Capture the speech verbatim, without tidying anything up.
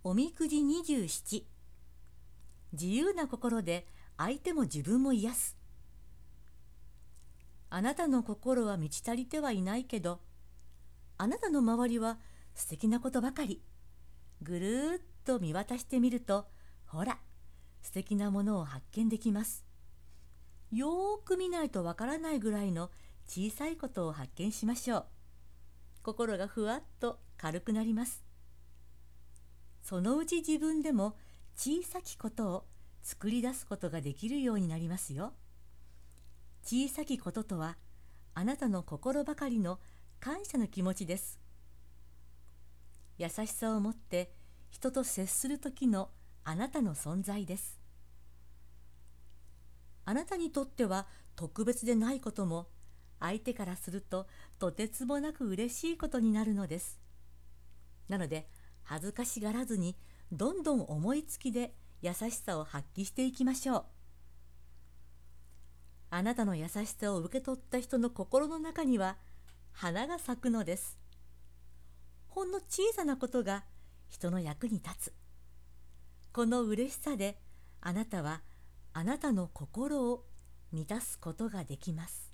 おみくじにじゅうなな、自由な心で相手も自分も癒す。あなたの心は満ち足りてはいないけど、あなたの周りは素敵なことばかり。ぐるーっと見渡してみると、ほら、素敵なものを発見できます。よーく見ないとわからないぐらいの小さいことを発見しましょう。心がふわっと軽くなります。そのうち自分でも小さきことを作り出すことができるようになりますよ。小さきこととは、あなたの心ばかりの感謝の気持ちです。優しさを持って人と接する時のあなたの存在です。あなたにとっては特別でないことも、相手からするととてつもなく嬉しいことになるのです。なので、恥ずかしがらずに、どんどん思いつきで優しさを発揮していきましょう。あなたの優しさを受け取った人の心の中には花が咲くのです。ほんの小さなことが人の役に立つ。この嬉しさで、あなたはあなたの心を満たすことができます。